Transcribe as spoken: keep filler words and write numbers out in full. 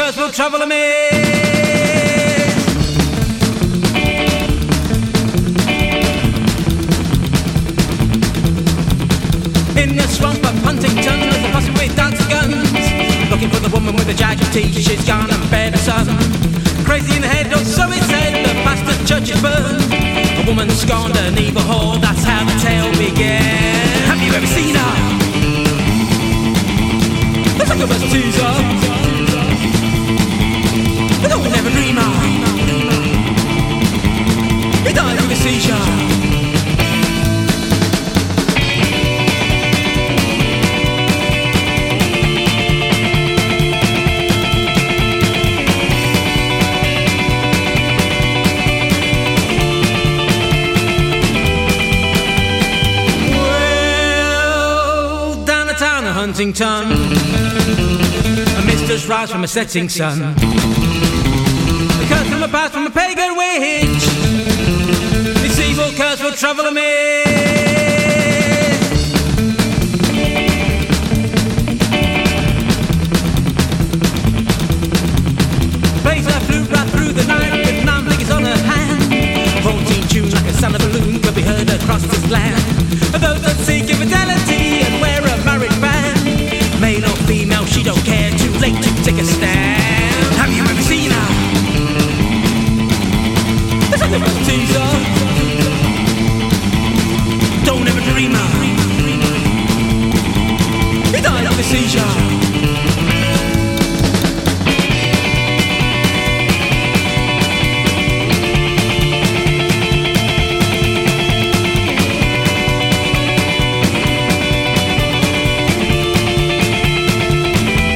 curse will trouble me. In the swamp of Huntington, there's a posse with dancing guns, looking for the woman with the jagged teeth. She's gone and fed her son. Crazy in the head, or so it said. The bastard church is burned. A woman scorned an evil whore. That's how the tale began. Have you ever seen her? It's like a best teaser. But I would never dream her. He died with a seizure. Huntington, a mistress rise from a setting sun. The curse from a past from a pagan witch. This evil curse will trouble me. Plays her flute right through the night with nine fingers on her hand. Haunting tune like a son of a balloon could be heard across this land. And those that seek infidelity and wear a married band, male or female, she don't care, too late to take a stand.